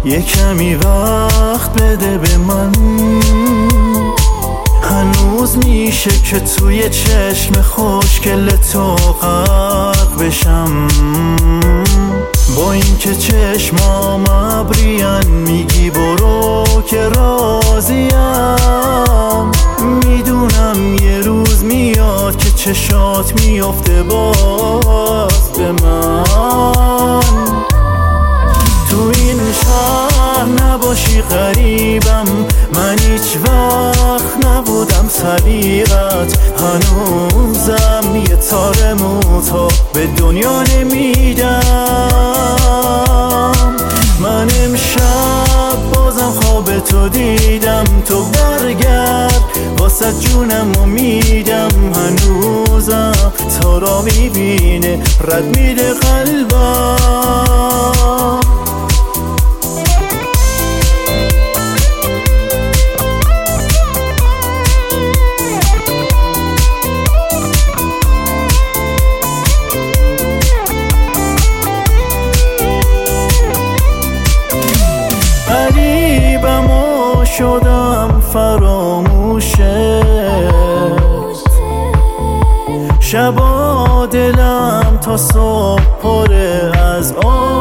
یه کمی وقت بده به من، هنوز میشه که توی چشم خوشگل تو غرق بشم. با اینکه چشمام ابریان میگی برو که راضیم، میدونم یه روز میاد که چشات میافته باز به من. تو این شهر نباشی غریبم، من هیچ وقت نبودم صدیقت، هنوزم یه تار موتا به دنیا نمیدم. من امشب بازم خواب تو دیدم، تو برگرد واسه جونم امیدم، هنوزم تا را میبینه رد میده قلبم. غریبم و شدم فراموشه، شبا دلم تا صبح پره از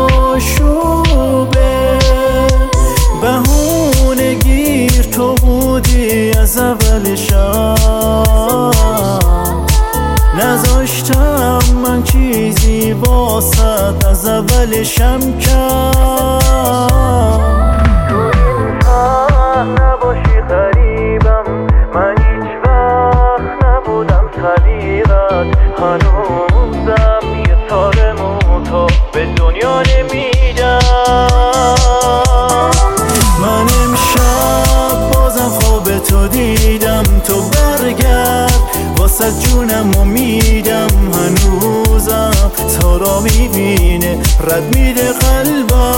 آشوبه. بهونه گیر تو بودی از اول شب، نذاشتم من چیزی واسط از اولشم کم. نباشی غریبم، من هیچ وقت نبودم صدیقت، هنوزم یه تار موتا به دنیا نمیدم. من امشب بازم خواب تو دیدم، تو برگرد واسه جونم امیدم، هنوزم تا را میبینه رد میده قلبم.